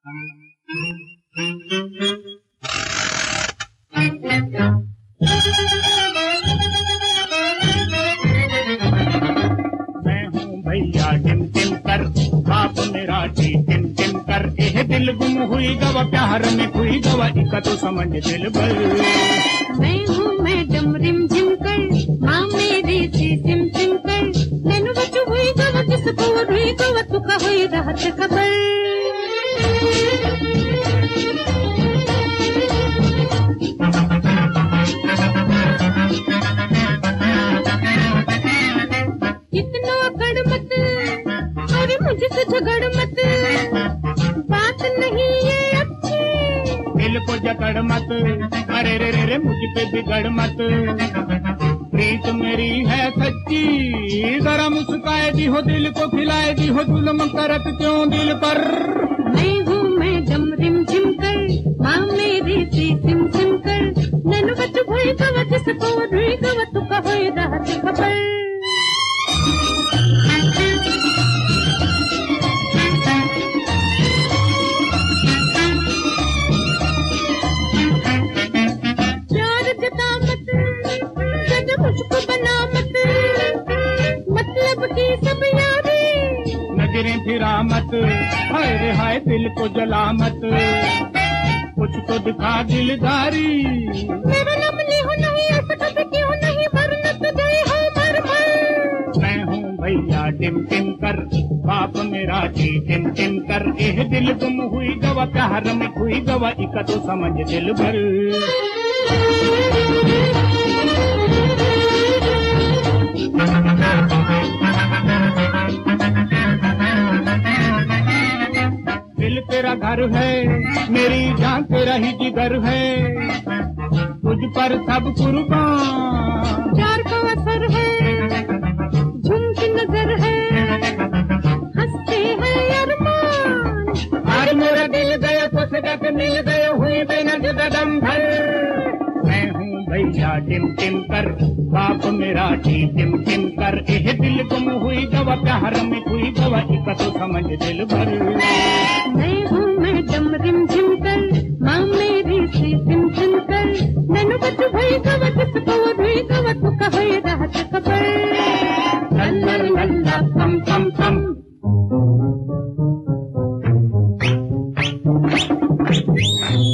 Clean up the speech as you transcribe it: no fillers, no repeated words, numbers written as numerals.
मैं हूँ भैया टिम टिम कर, बाप मेरा टिम टिम कर, एह दिल गुम हुई गवा प्यार में हुई गवा, इका तो समझ दिल भर। मैं हूँ मैडम रिम झिम कर, माँ मेरी सी सिम सिम कर, मैनू बचू हुई गवा किसको हुई गवा तुका हुई राहत खबर। इतना अकड़ मत अरे मुझसे झगड़ मत, बात नहीं ये अच्छी। दिल को जकड़ मत, अरे रे रे रे मुझ पे बिगड़ मत, प्रीत मेरी है सच्ची, जरा मुस्काए दी हो दिल को खिलाए दी हो, जुल्म करत क्यों दिल पर। मैं हूँ मैडम रिम झिम कर, माँ मेरी सी सिम सिम कर, नैनु बच्चू भई गवा जिसको रुई गवा तुका होई राहत खबर। प्यार जता मत जद मुझको बना मत, मतलब की सब यारी नजरें फिरा मत, हाय रे हाय दिल को जला मत, कुछ तो दिखा दिलदारी। मेरा नाम हो नहीं ऐसा कभी क्यों नहीं, वरना तो गए हो मर मर। मैं हूँ भैया टिम टिम कर, बाप मेरा टिम टिम कर, एह दिल गुम हुई गवा प्यार में हुई गवा, इका तो समझ दिल भर। दिल तेरा घर है, मेरी जान तेरा ही जिगर है, तुझ पर सब कुर्बान। प्यार का असर है, झुमकी नजर है, हंसते हैं अरमान। आज मेरा दिल गया तो सदा के मिल गए हुई बिना जुदा दम भर। मैं हूँ भैया टिम टिम कर, बाप मेरा टिम टिम कर, एह दिल गुम हुई गवा प्यार में हुई गवा, इका तो समझ दिल भर। मैं हूँ मैडम रिम झिम कर, माँ मेरी सी सिम सिम कर, नैनु बच्चू भई गवा जिसको रुई गवा तुका होई राहत खबर। लल्ला लल्ला पम पम पम।